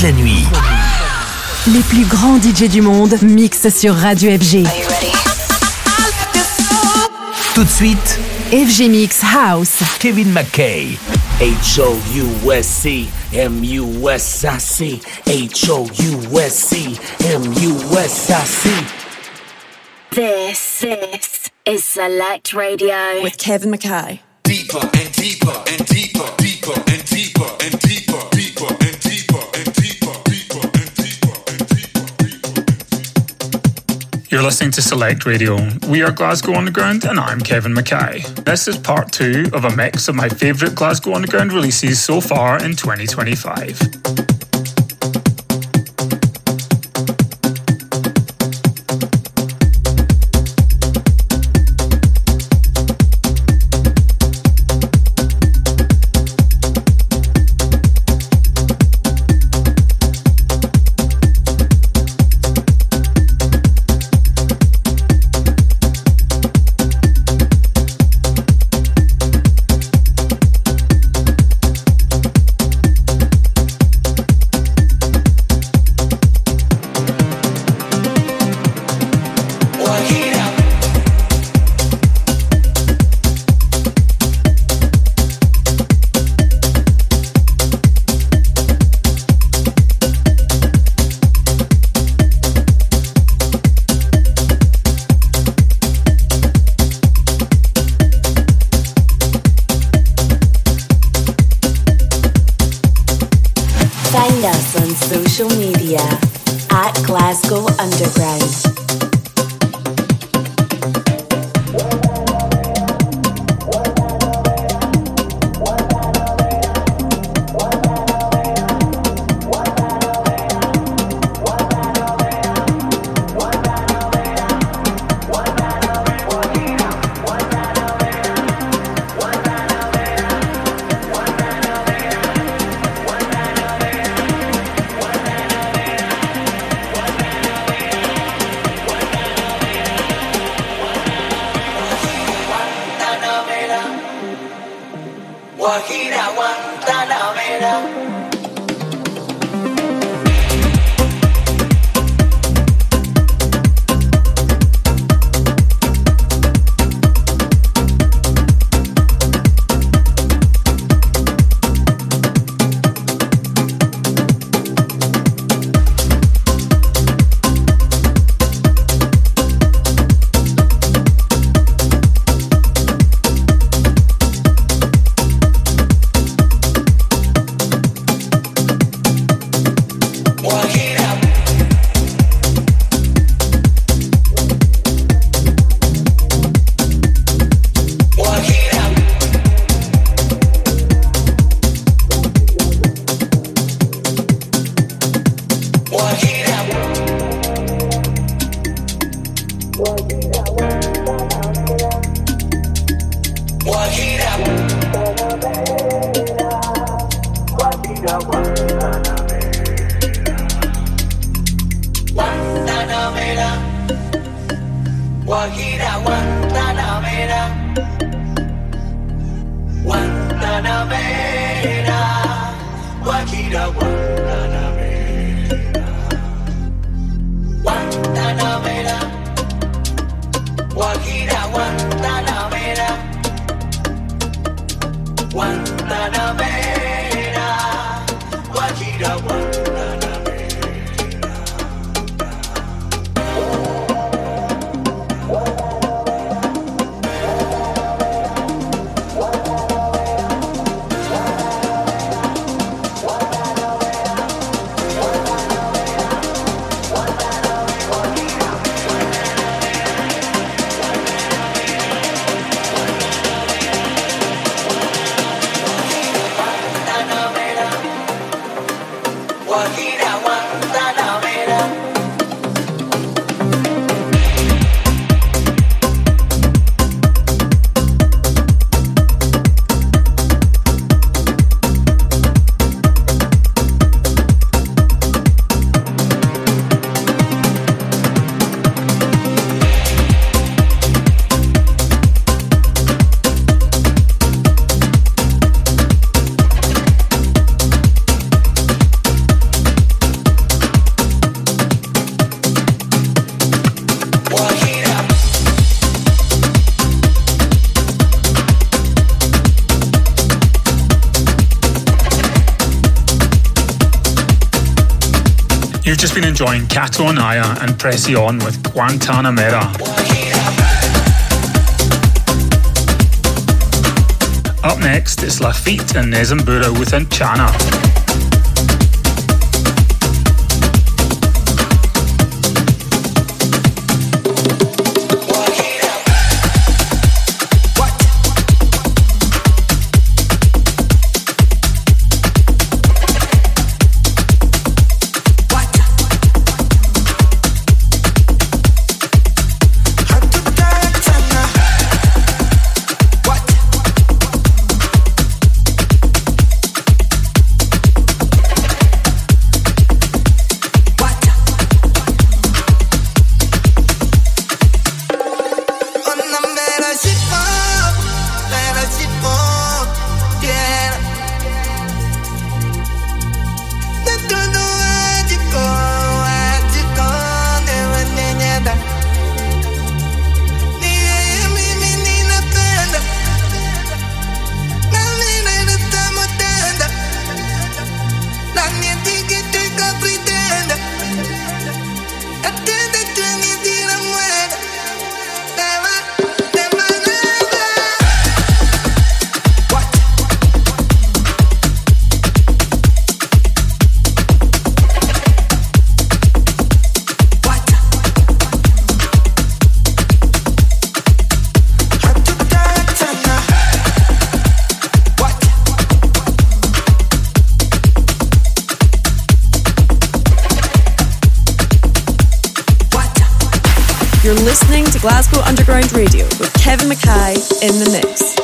la nuit. Les plus grands DJ du monde mixent sur Radio FG. Tout de suite, FG Mix House. Kevin McKay. H-O-U-S-C, M-U-S-I-C, H-O-U-S-C, M-U-S-I-C. This is Select Radio with Kevin McKay. Deeper and deeper and deeper, deeper and deeper and deeper, deeper and deeper and deeper, deeper and deeper and deeper. You're listening to Select Radio. We are Glasgow Underground and I'm Kevin McKay. This is part 2 of a mix of my favourite Glasgow Underground releases so far in 2025. Find us on social media at Glasgow Underground. You've just been enjoying Kato Anaya and Presión with Guantanamera. Up next, it's Lafitte and Nezambura with Anchana. Listening to Glasgow Underground Radio with Kevin Mackay in the mix.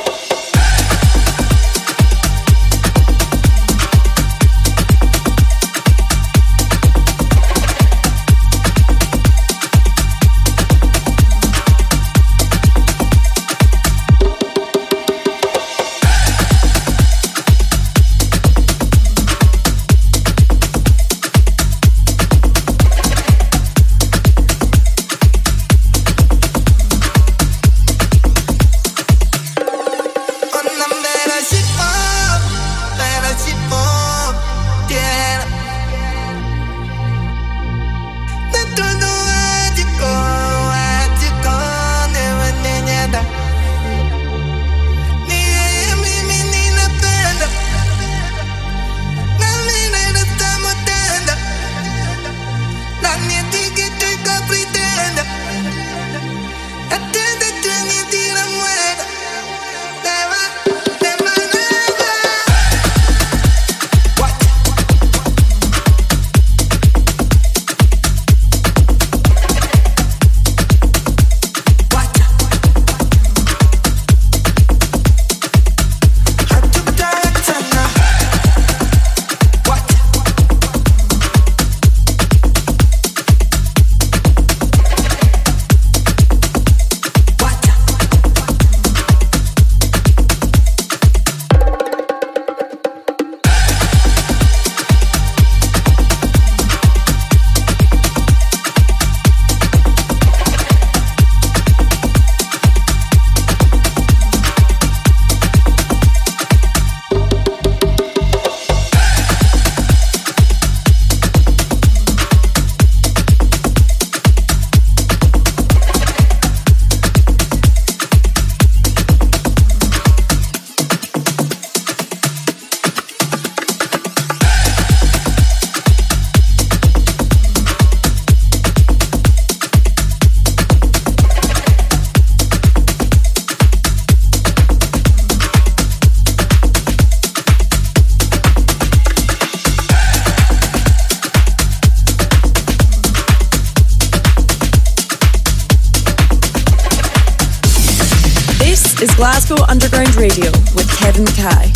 Is Glasgow Underground Radio with Kevin Mackay.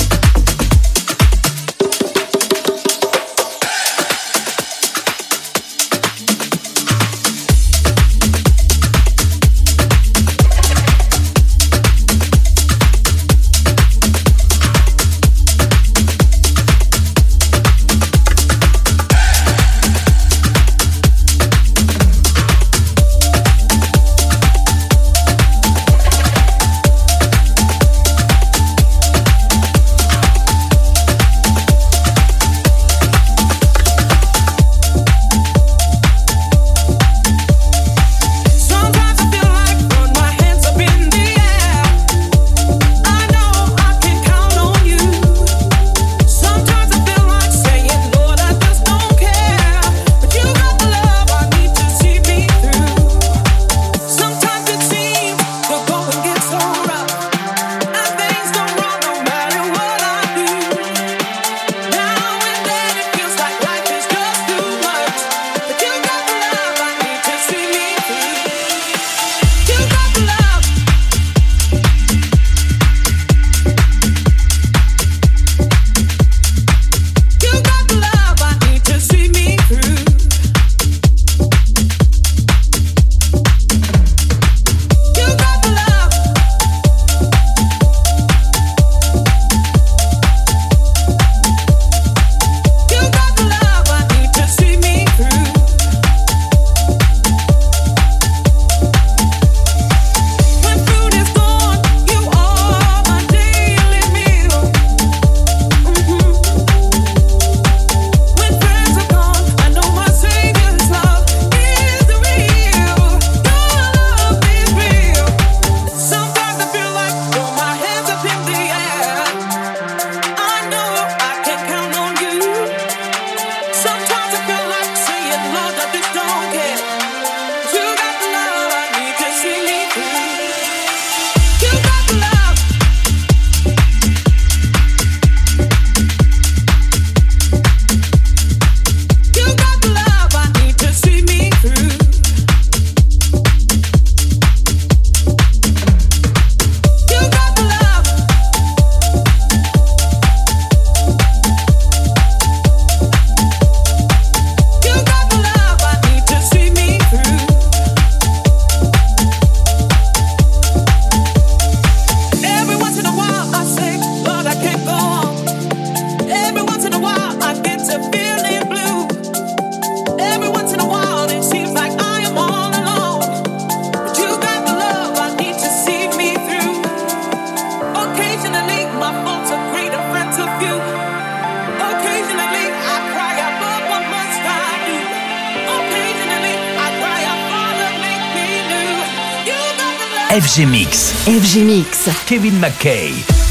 FG Mix. FG Mix. Kevin McKay.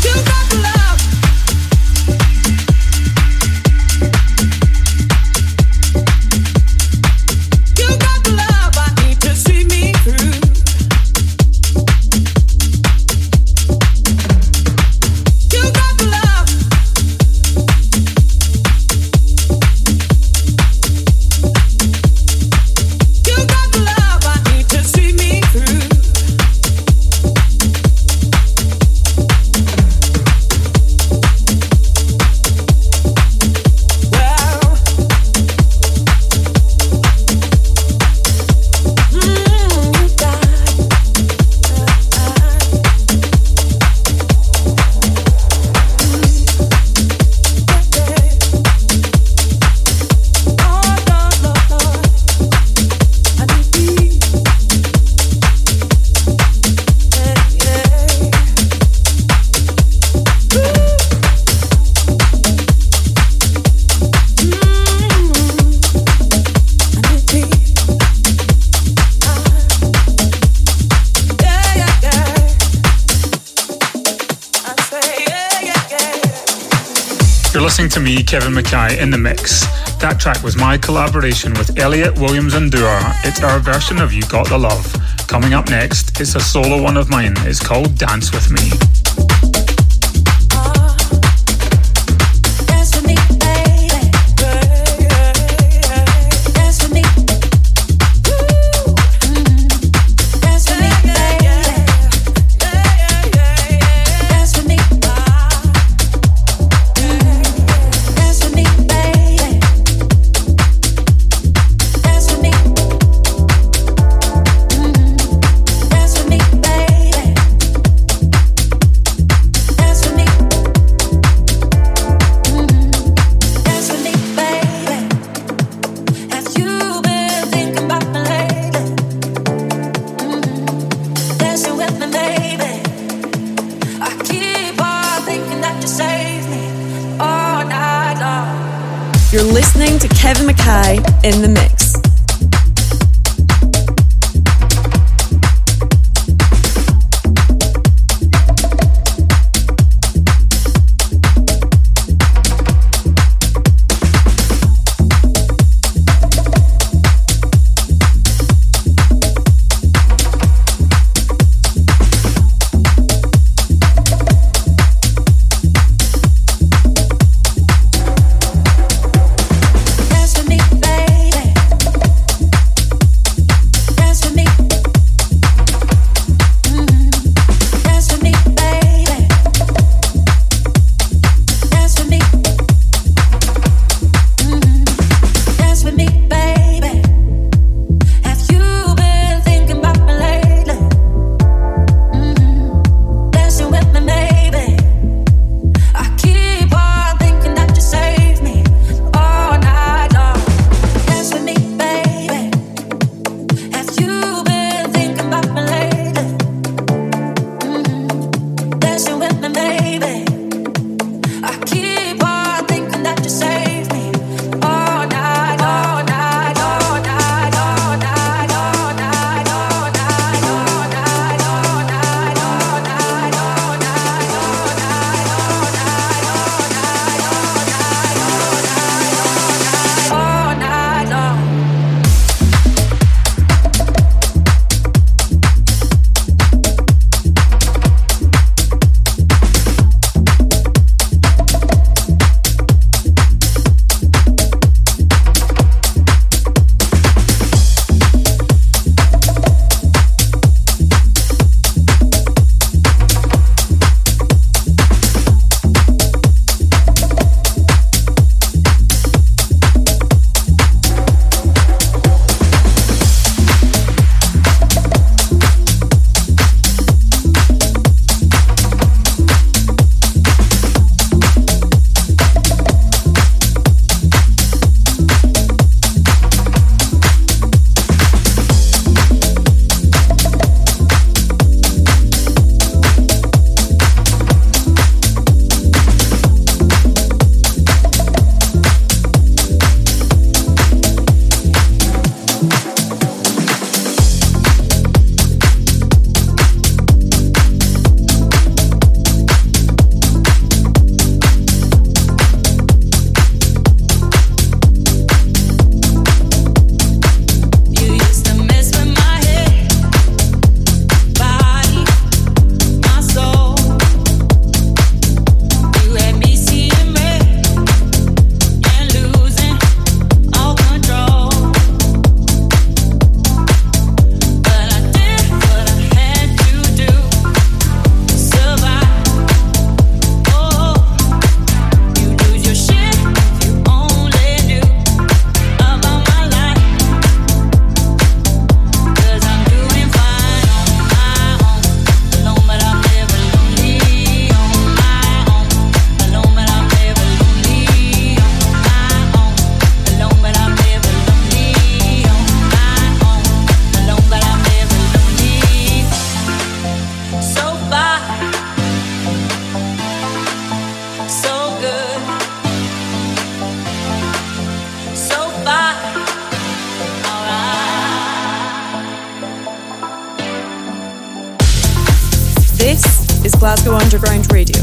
Listening to me, Kevin McKay, in the mix. That track was my collaboration with Elliot Williams and Dua. It's our version of You Got the Love. Coming up next, it's a solo one of mine. It's called Dance With Me. You're listening to Kevin McKay in the mix. Dance with me, baby. Glasgow Underground Radio.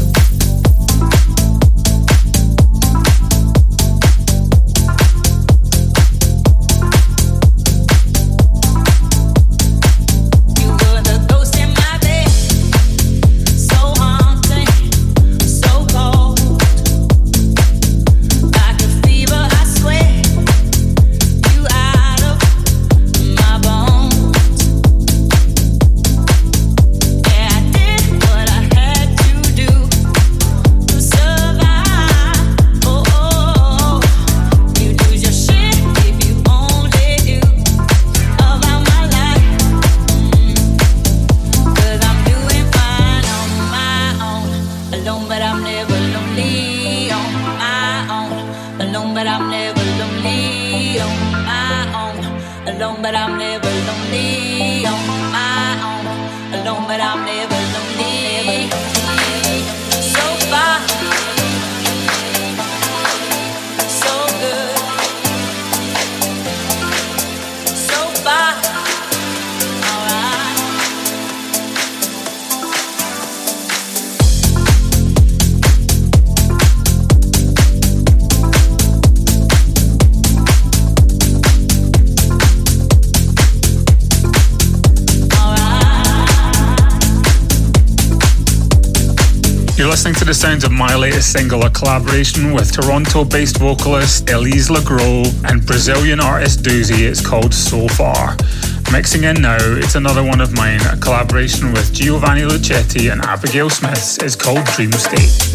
Listening to the sounds of my latest single, a collaboration with Toronto-based vocalist Elise LeGros and Brazilian artist Doozy. It's called So Far. Mixing in now, it's another one of mine, a collaboration with Giovanni Lucetti and Abigail Smiths. It's called Dream State.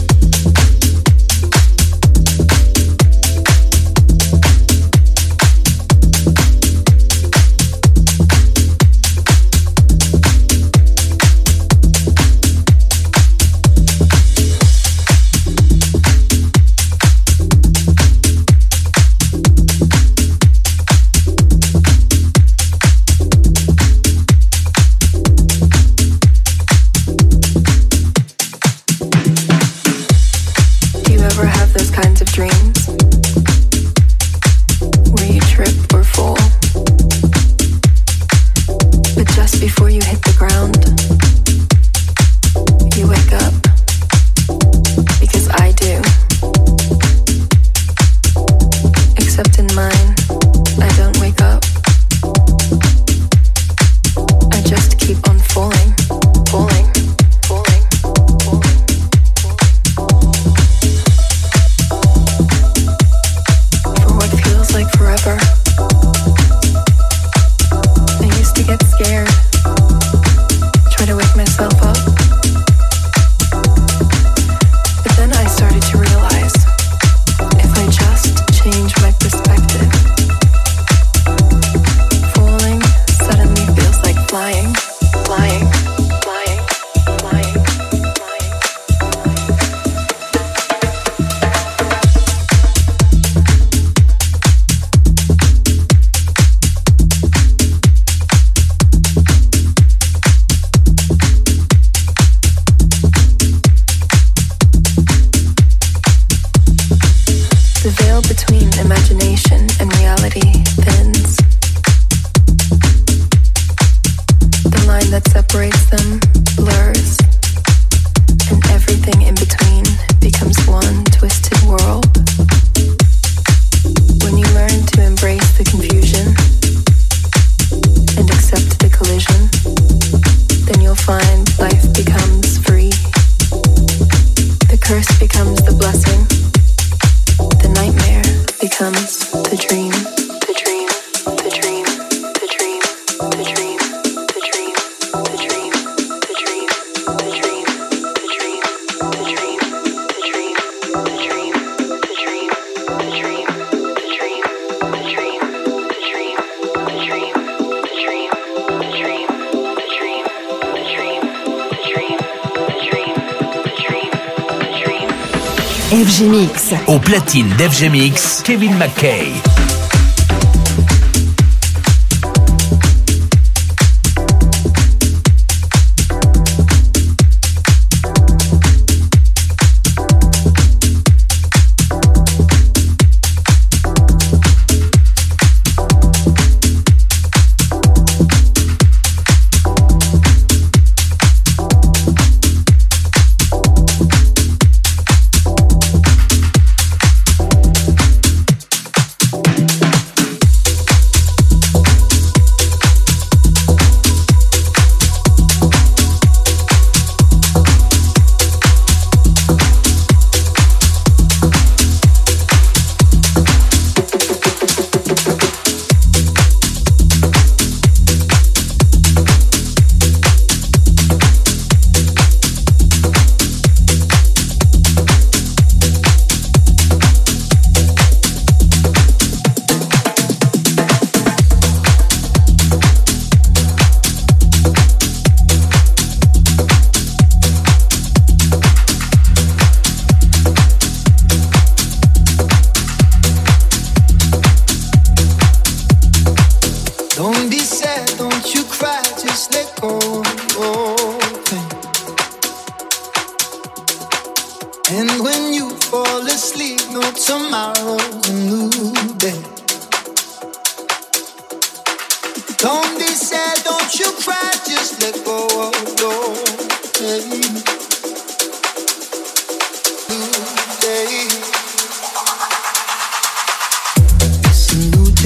FG Mix. Au platine d'FG Mix, Kevin McKay.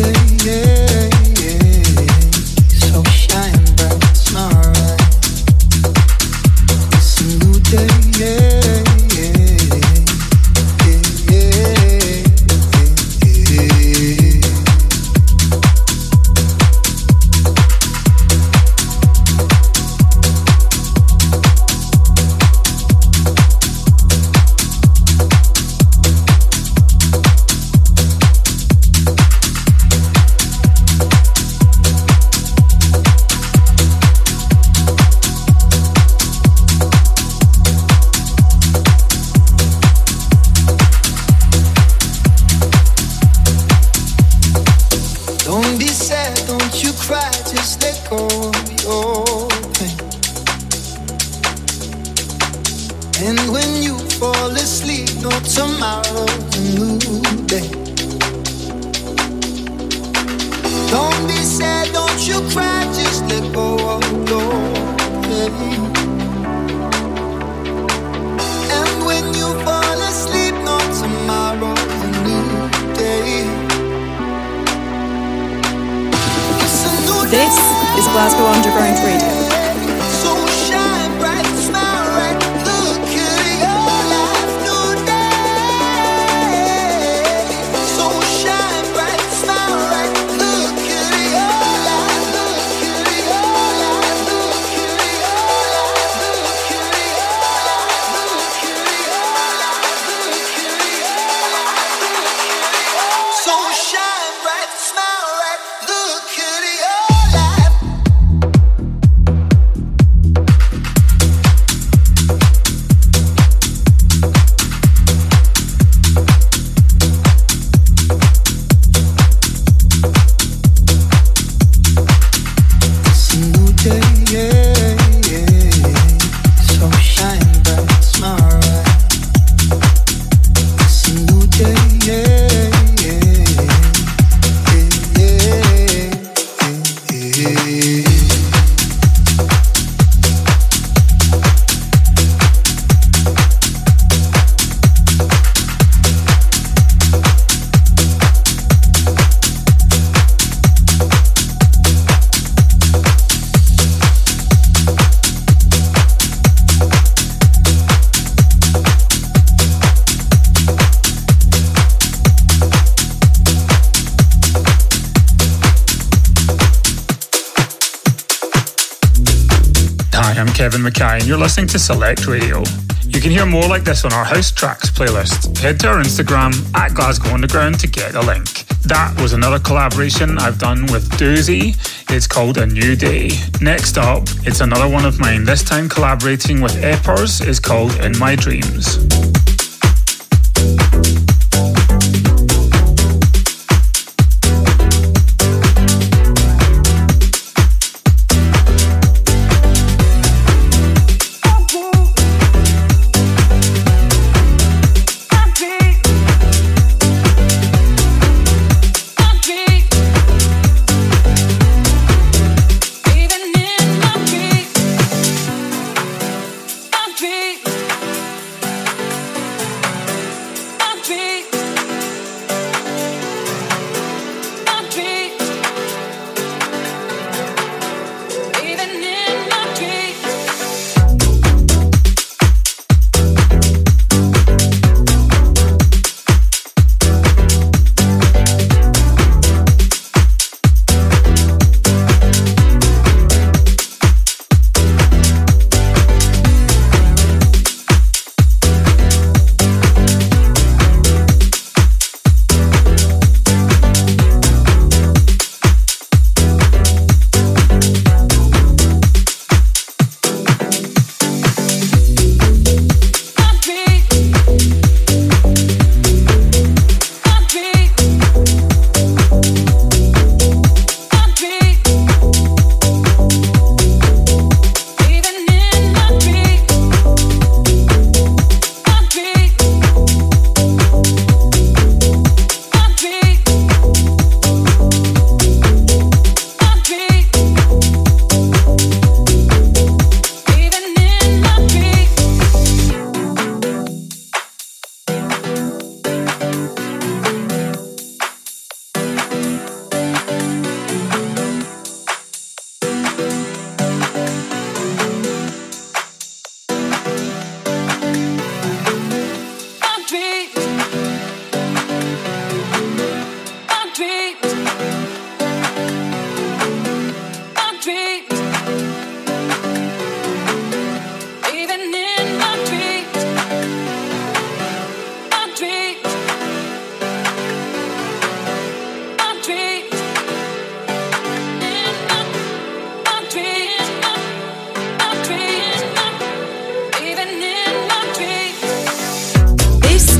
Kevin Mackay, and you're listening to Select Radio. You can hear more like this on our House Tracks playlist. Head to our Instagram at Glasgow Underground to get a link. That was another collaboration I've done with Doozy. It's called A New Day. Next up, it's another one of mine, this time collaborating with Eppers. It's called In My Dreams.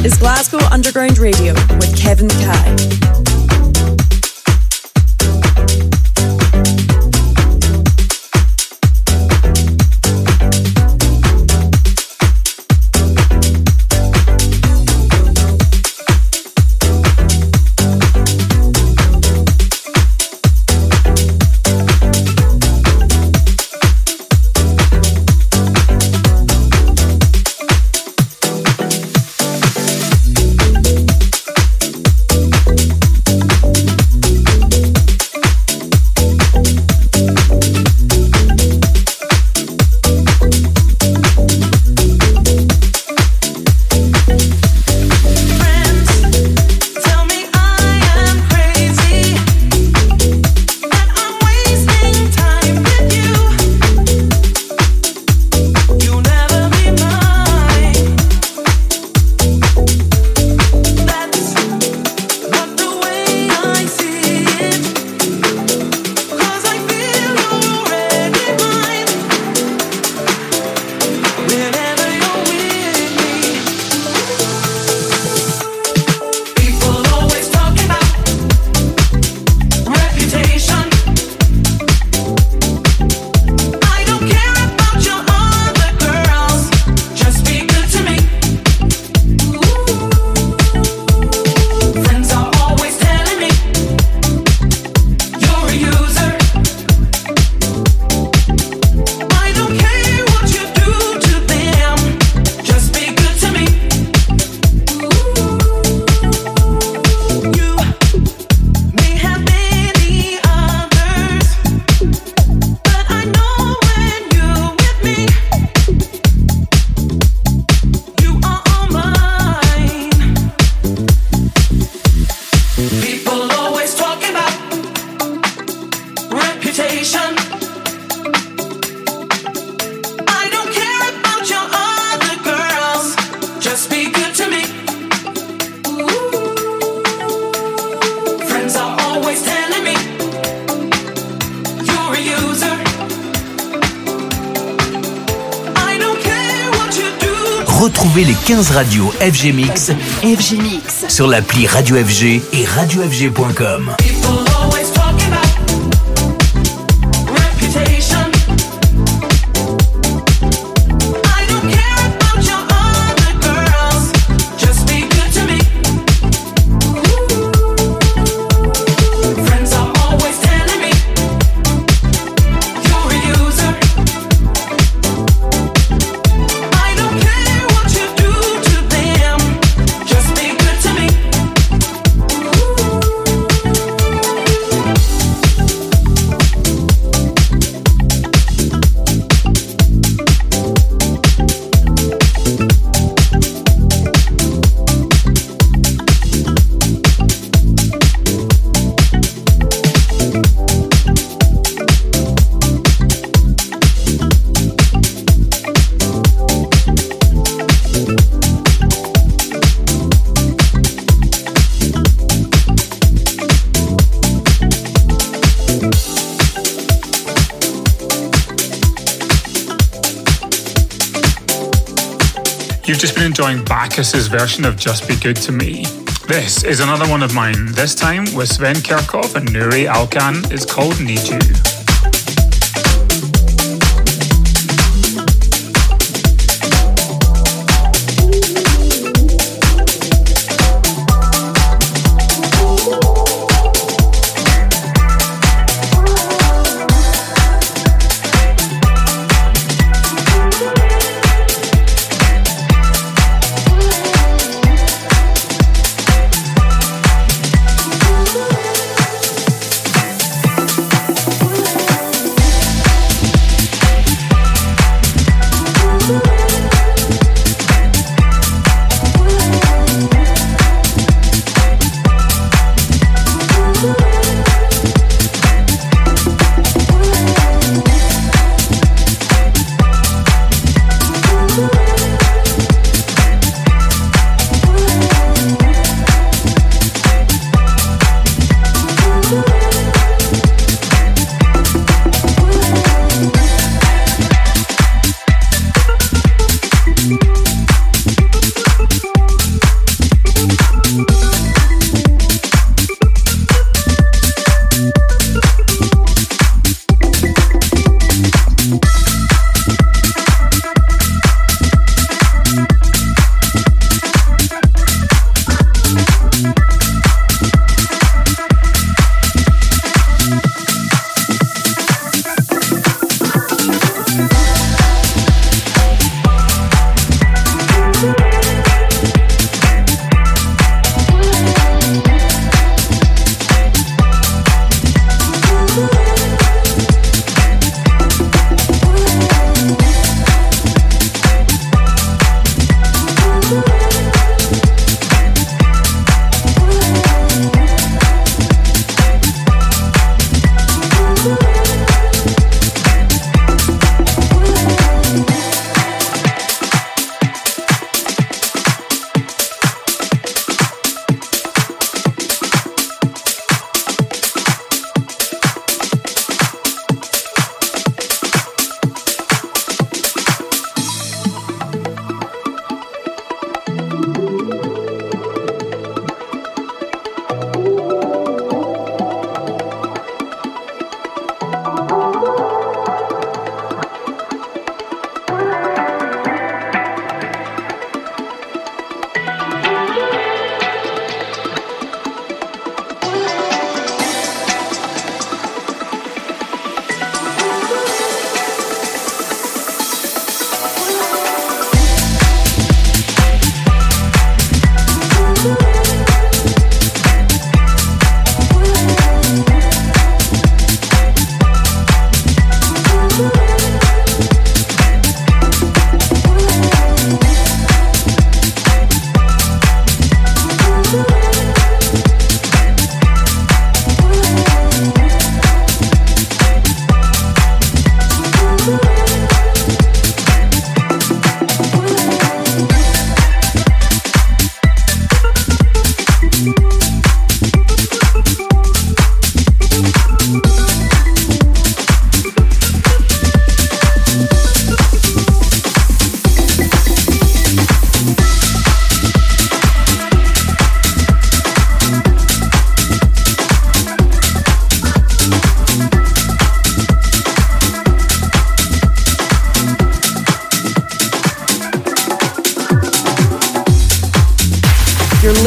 is Glasgow Underground Radio with Kevin Mackay. Retrouvez les 15 radios FG Mix sur l'appli Radio FG et radiofg.com. You've just been enjoying Bacchus's version of Just Be Good to Me. This is another one of mine, this time with Sven Kirchhoff and Nuri Alkan. It's called Need You.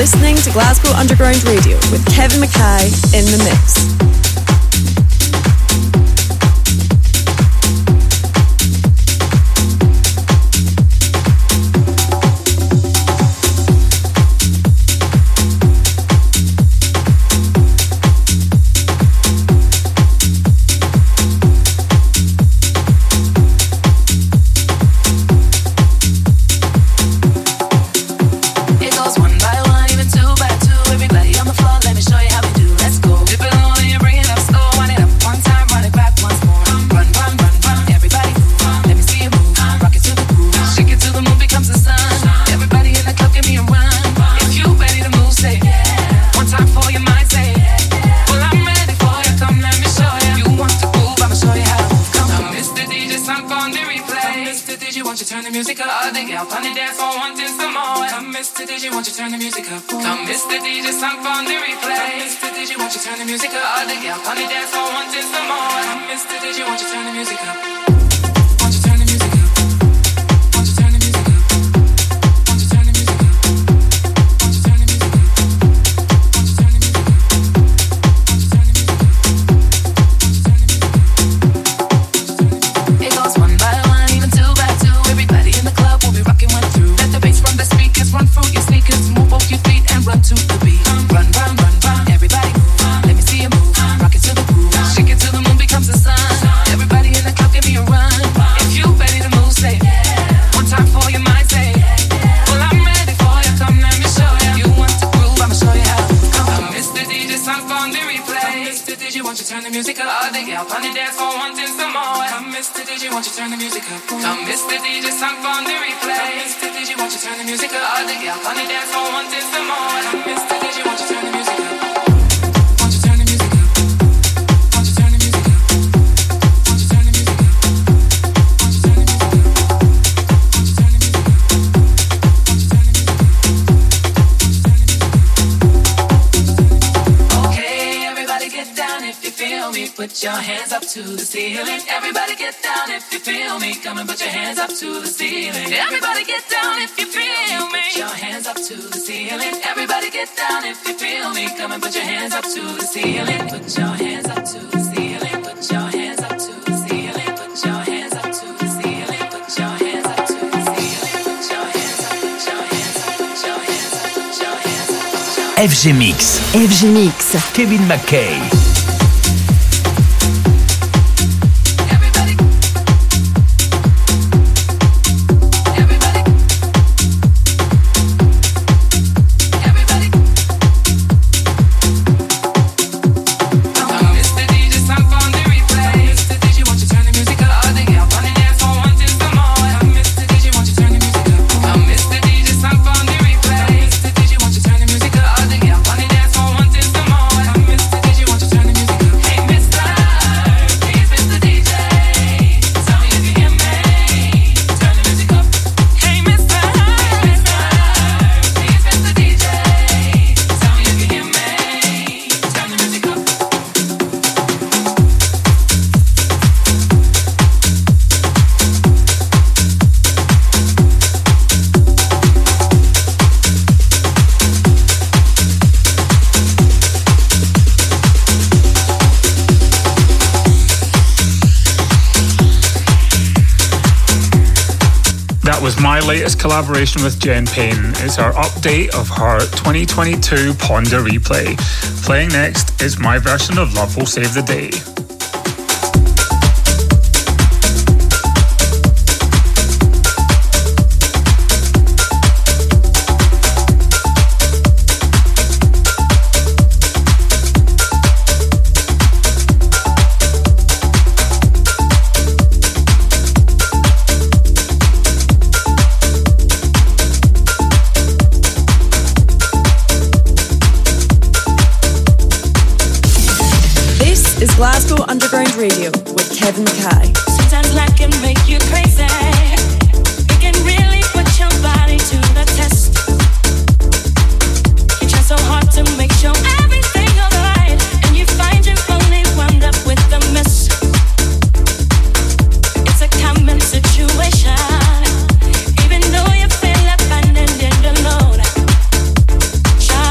listening to Glasgow Underground Radio with Kevin Mackay in the mix. Put your hands up to the ceiling. Everybody get down if you feel me. Come and put your hands up to the ceiling. Everybody get down if you feel me. Put your hands up to the ceiling. Everybody get down if you feel me. Come and put your hands up to the ceiling. Put your hands up to the ceiling. Put your hands up to the ceiling. Put your hands up to the ceiling. Put your hands up to the ceiling. Put your hands up. Put your hands up. Put your hands up. Put your hands up. FG Mix. FG Mix. Kevin Mackay. My latest collaboration with Jen Payne is our update of her 2022 Ponder replay. Playing next is my version of Love Will Save the Day. Glasgow Underground Radio with Kevin Mackay. Sometimes life can make you crazy. It can really put your body to the test. You try so hard to make sure everything alright, and you find you've only wound up with a mess. It's a common situation, even though you feel abandoned and alone. Try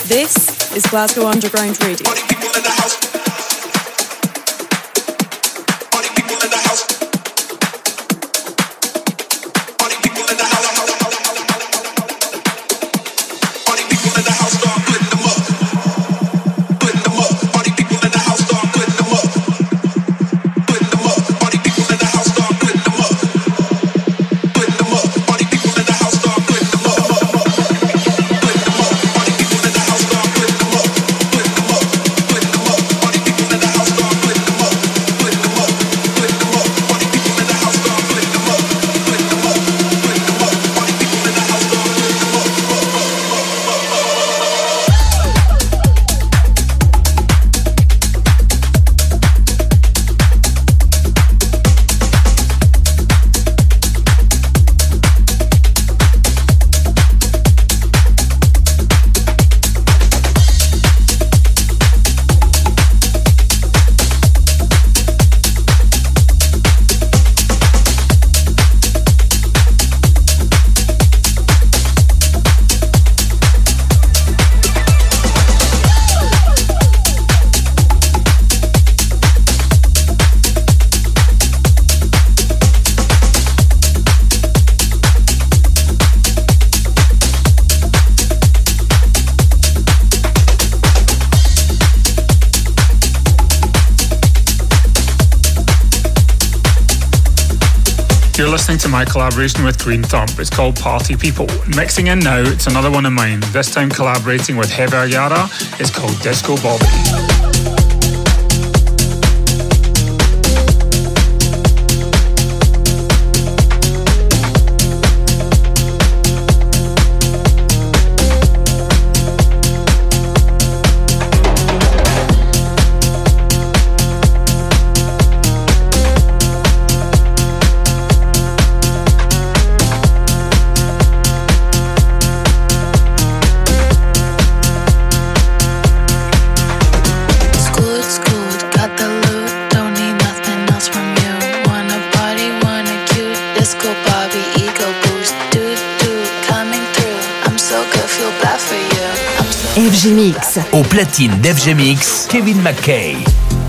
This is Glasgow Underground Radio. Party people in the house. Party people in the house. Party people in the house. Party people in the house, start putting them up. Putting them up. Party people in the house, start putting them up. Putting them up. Party people in the house, start putting them up. Putting them up. Party people in the house, start putting them up. Putting them up. Party people in the house, start putting them up. Putting them up. Putting them up. Party people in the house, start putting them up. Putting them up. Putting them up. Party people in the house, start putting them up. Putting them up. Putting them up. Party people in the house, start putting them up. You're listening to my collaboration with Green Thumb. It's called Party People. Mixing in now, it's another one of mine. This time collaborating with Heber Yara. It's called Disco Bobby. FG Mix. Au platine d'FG Mix, Kevin McKay.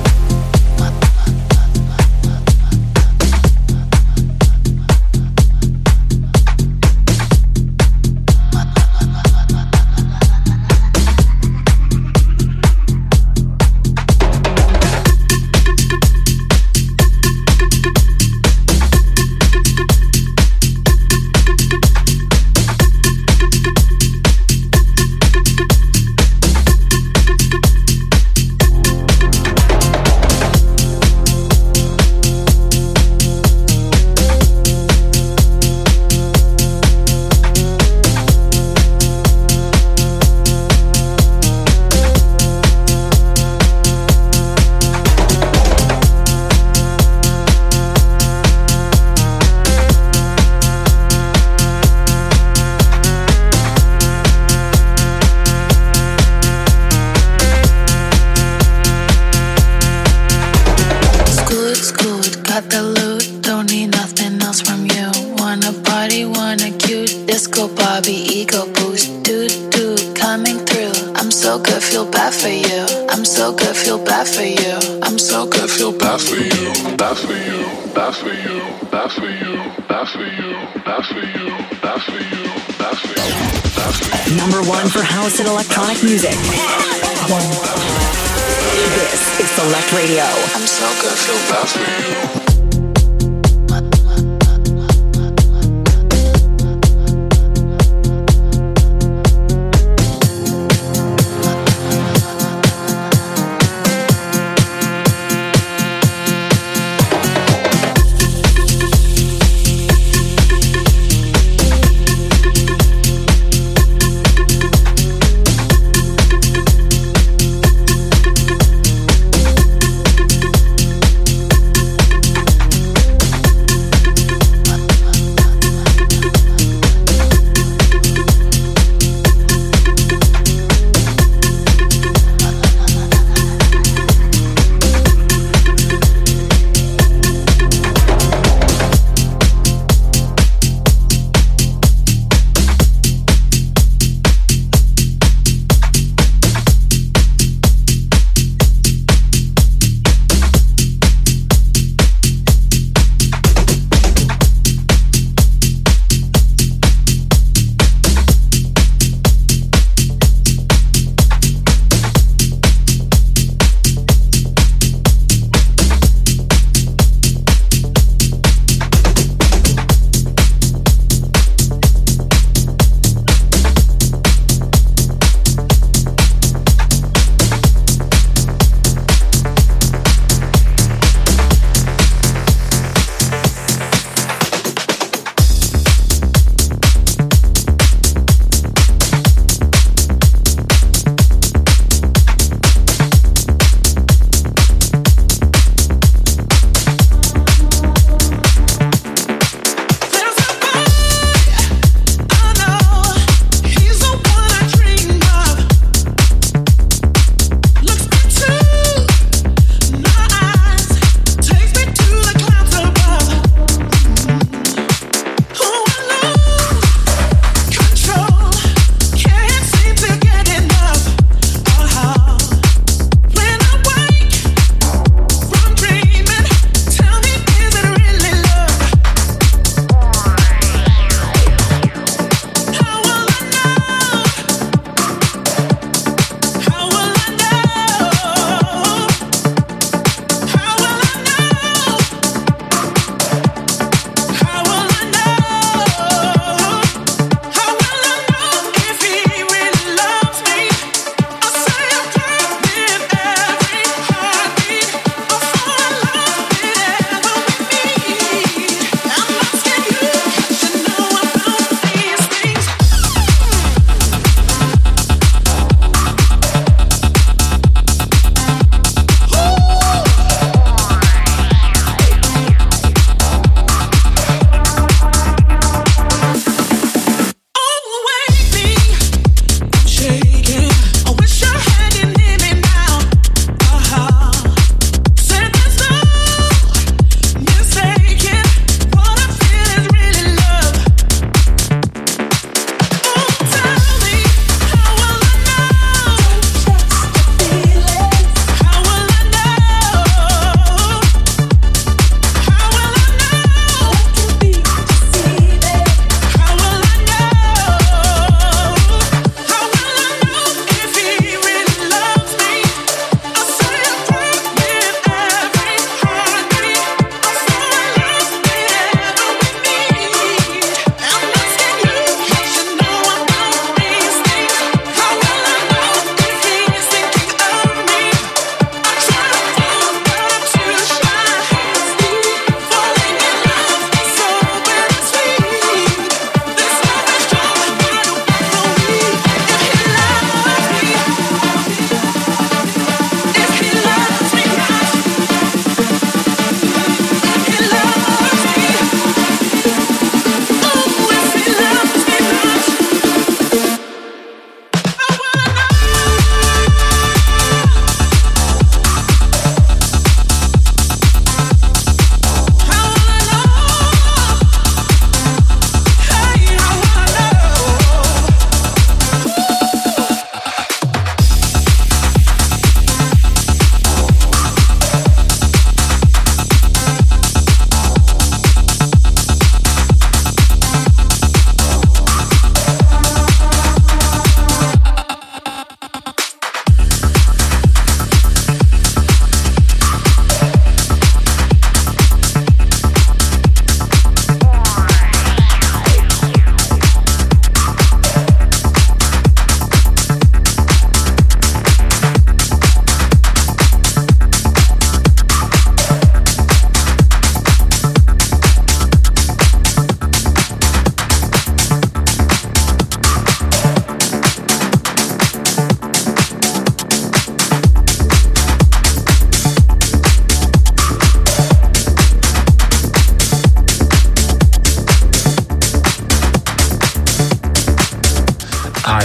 Number one for house and electronic music. This is Select Radio. I'm so good, feel bad for you.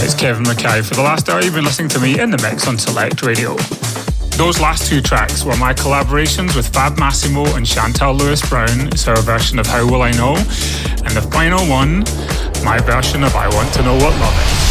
it's Kevin Mackay. For the last hour, you've been listening to me in the mix on Select Radio. Those last two tracks were my collaborations with Fab Massimo and Chantal Lewis-Brown. It's her version of How Will I Know? And the final one, my version of I Want to Know What Love Is.